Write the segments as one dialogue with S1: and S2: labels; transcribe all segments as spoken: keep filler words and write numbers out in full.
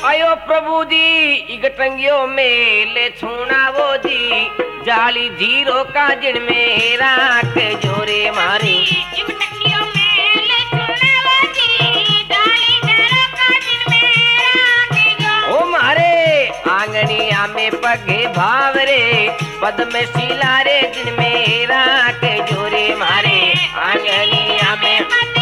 S1: आयो प्रभु जी इगटंगियो मेले छुनावो जी जाली जीरो का जिन मेरा के जोरे मारे
S2: इगटंगियो मेले छुनावो जी जाली जीरो का जिन मेरा के जो
S1: ओ मारे आंगनिया में पगे भावरे पद में शिला रे जिन मेरा के जोरे मारे आंगनिया में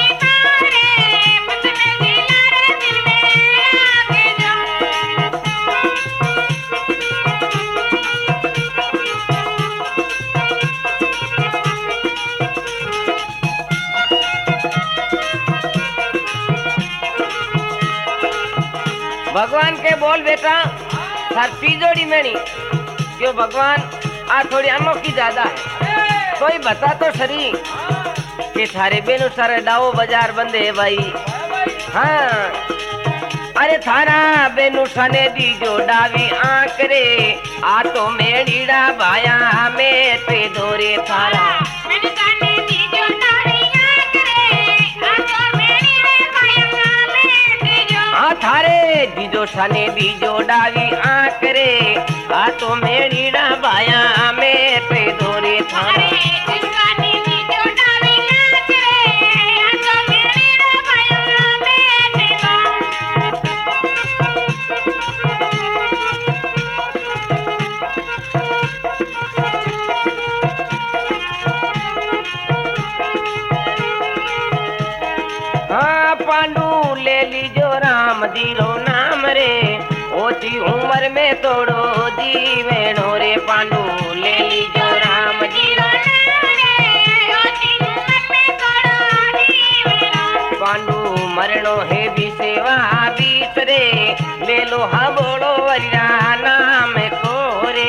S1: भगवान के बोल बेटा थार तीजोड़ी में नहीं क्यों भगवान आ थोड़ी अनोखी ज्यादा है कोई बता तो सरी कि थारे बेनु सारे डाओ बाजार बंदे है भाई। हाँ अरे थारा बेनु सने दी जो डावी आंख रे आ तो मेड़ीड़ा भाया में पे दोरे थारा थारे दीजो सने दीजो डावी आंख रे आ तो मेड़ीड़ा भाया में पे दोरे थारा पांडू ले लीजो राम जीरो नाम रे ओती उम्र में तोड़ो जीवेणो रे पांडू ले लीजो राम जीरो नाम रे ओती उम्र में तोड़ो जीवेणो पांडू मरणो है भी सेवा बीत रे ले लो हा बोलो वरिया नाम को रे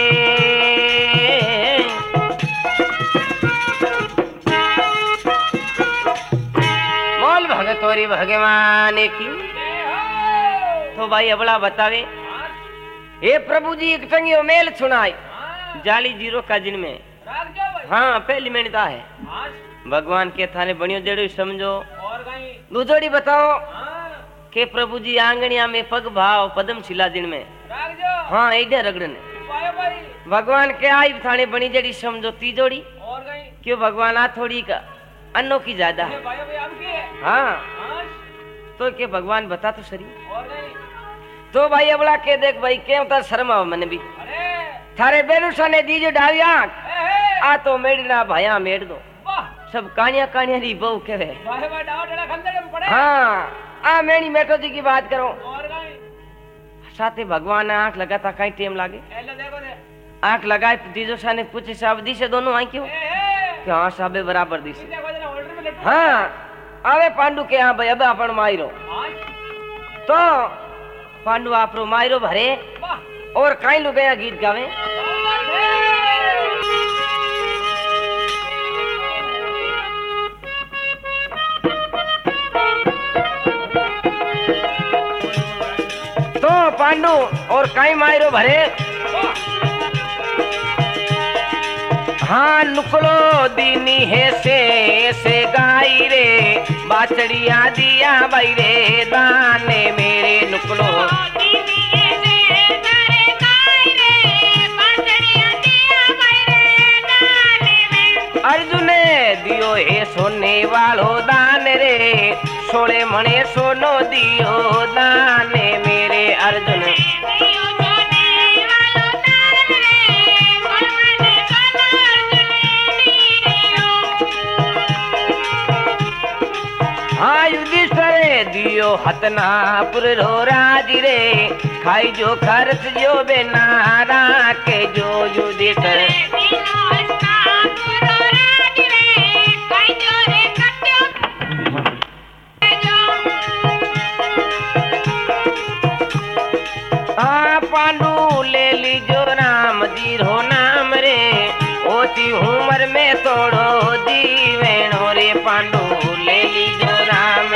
S1: तोरी भगवान की तो भाई अबला बतावे हे प्रभु जी एक टंगियो मेल सुनाई जाली जीरो का जिन में हाँ पहली मिनता है भगवान के थाने बनियो जड़ो समझो दूसरी बताओ के प्रभु जी आंगनिया में पग भाव पदम शिला जिन में हाँ ऐडे रगड़ने भगवान के आई थाने बनी जड़ी समझो तीजोड़ी क्यों भगवान आ थोड़ी का अनोखी ज्यादा है। हाँ तो के भगवान बता तो सही तो भाई अबला के देख भाई के उतर शर्म आव मने भी थारे बेनुसा ने दीजो डावी आंख आ तो मेड़ना भाया मेड़ दो सब कहानियां कहानियां री बहु कहवे हाँ आ मेरी मेटो जी की बात करो साथे भगवान आंख लगाता कहीं टेम लागे आंख लगाए दीजो सा ने पूछे साहब दी से दोनों आई क्यों क्या हाँ साहब बराबर दी से हाँ आवे पांडु के यहाँ भाई अब अपन मायरो तो पांडु आपरो मायरो भरे और काई लोग गया गीत गावे तो पांडु और काई मायरो भरे हाँ नुकलो दीनी है से से गाई रे बाचड़िया दिया भाई रे दाने मेरे नुकलो दीनी है से गारे गाई रे बाचड़िया दिया भाई रे दाने में अर्जुन दियो है सोने वालो दान रे सोले मणे सोनो दियो दाने मेरे अर्जुन दियो हतनापुर रो राज रे खाई जो खर्च जो बेनारा के जो युधिष्ठिर हाँ पांडु ले लीजो राम जी रो नाम रे ओती उम्र में तोड़ो दीवेणो रे पांडु ले लीजो राम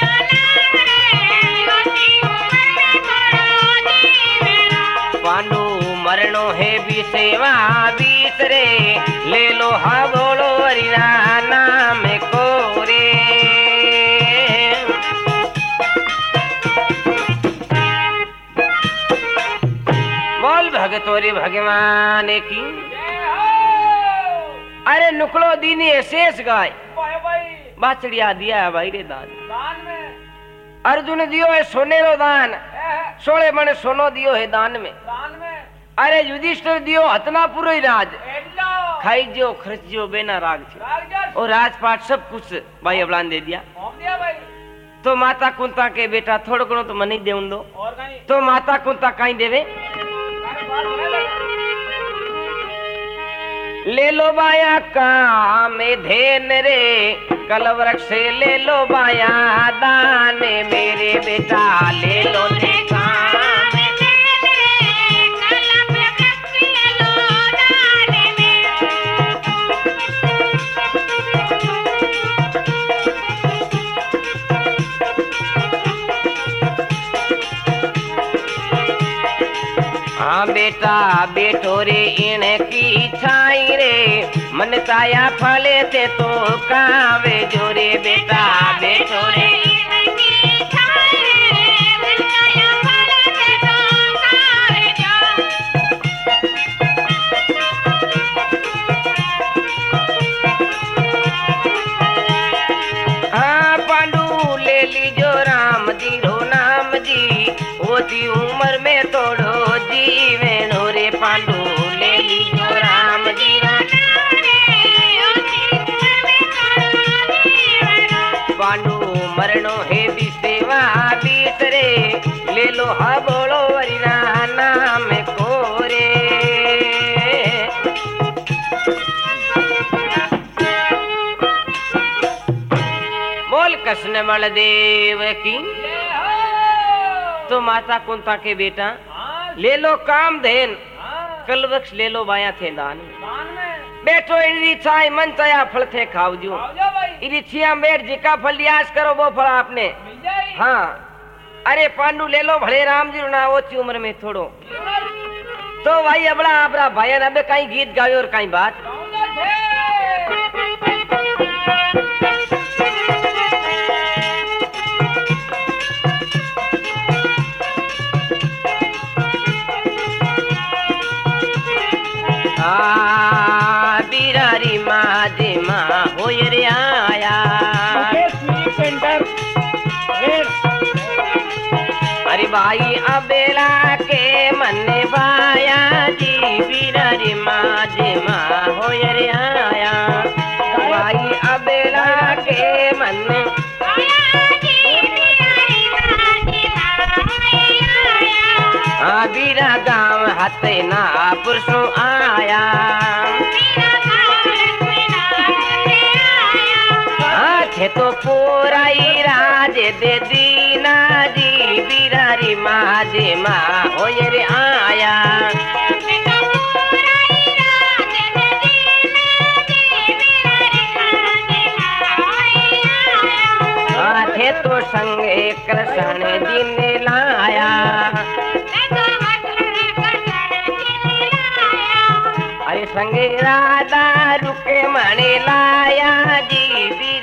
S1: पांडु मरणो है भी सेवा बीत रे ले लो हा बोलो हरिना नाम को रे तोरे भगवान की। अरे नुकलो दीनी है शेष गाय बाचड़िया दिया है भाई रे दान। अर्जुन दियो है सोने रो दान, सोले मने सोनो दियो है दान में। अरे युधिष्ठिर दियो हतनापुर ही राज, खाई जो खर्च जो बेना राग छो और राजपाट सब कुछ भाई अबलान दे दिया। तो माता कुंता के बेटा थोड़ो घणो तो मनी देउन दो। तो माता कुंता कहीं देवे ले लो बाया काम धेन रे कल वृक्ष ले लो बाया दान मेरे बेटा ले लो ने काम हाँ बेटा बेटो रे इन की छाई रे मन ताया फले ते तो कावे जो रे बेटा बेटो रे हाँ पांडू ले लीजो राम जी रो नाम जी होती उम्र में तोड़ो जीवे रे पांडू ले लीजो राम जी रो पांडू मरणो है बिसेवा बीत रे ले लो हा बोलो हरि नाम को रे। बोल कृष्ण बलदेव की। तो माता कुंता के बेटा ले लो काम धेन कल वृक्ष ले लो बाया थे दान बैठो इरी छाई मन चाया फल थे खाओ जो इरी छिया मेर जिका फल लियास करो वो फल आपने। हाँ अरे पांडु ले लो भले राम जी ना ओची उम्र में थोड़ो। तो भाई अबड़ा आपरा भाई अब कहीं गीत गावे और कहीं बात। बिरारी माँ जे माँ हो रे आया अरे भाई अबेला के मन भाया जी बिरारी माँ जे माँ हो रे आया भाई अबेला के मन हाँ बीरा गाँव हते ना पुरुषों आया हाँ थे तो पूराई राज दे दीना जी बिरारी माँ जे माँ हो रे आया हाँ थे तो संगे कृष्ण जी ने लाया अरे संगे राधा रुके मणि लाया जी